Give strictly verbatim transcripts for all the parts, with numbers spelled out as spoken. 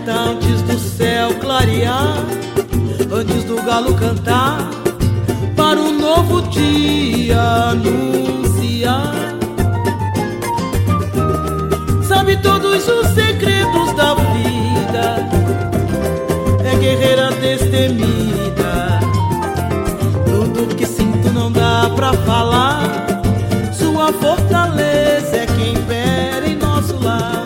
festa antes do céu clarear, antes do galo cantar, para um novo dia anunciar. Sabe todos os segredos da vida, é guerreira destemida. Tudo que sinto não dá pra falar, sua fortaleza é quem impera em nosso lar.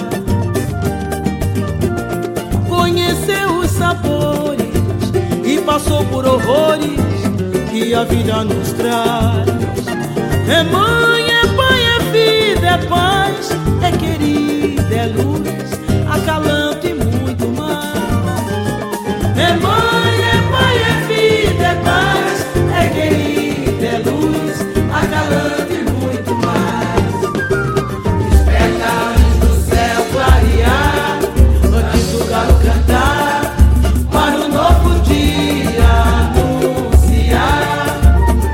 Conheceu os sabores e passou por horrores que a vida nos traz. É mãe, é pai, é vida, é paz, é querida, é luz, acalanto e muito mais. É mãe, é pai, é vida, é paz, é querida, é luz, acalanto e muito mais. Desperta antes do céu clarear, antes do galo cantar, para um novo dia anunciar.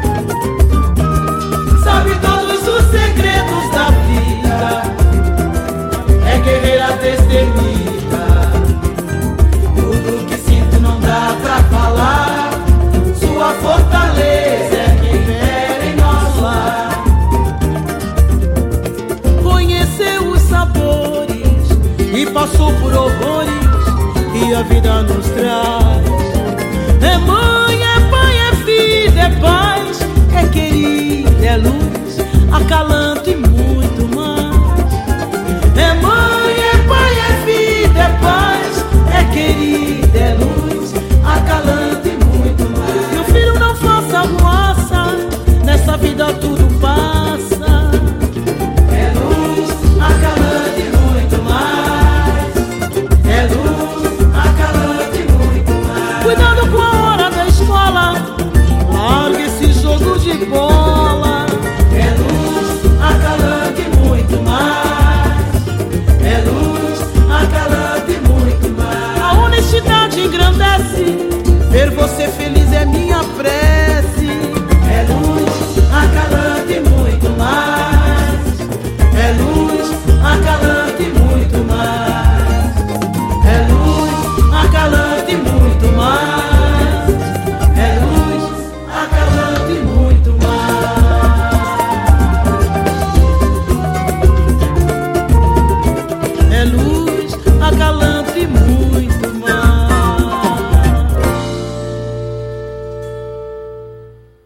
Sabe todos os segredos da vida, é guerreira destemida. Tudo que sinto não dá pra falar, sua fortaleza é quem impera em nosso lar. Conheceu os sabores e passou por horrores que a vida nos traz. É mãe, é pai, é vida, é paz, é querida, é luz, acalanto e muito mais. É mãe, é pai, é vida, é paz, é querida, é luz, acalanto e muito mais. Meu filho, não faça moça, nessa vida tudo passa. É luz, acalanto e muito mais. É luz, acalanto e muito mais. Cuidado com a hora da escola, larga esse jogo de bola. É luz, acalanto e muito mais. É luz, acalanto e muito mais. A honestidade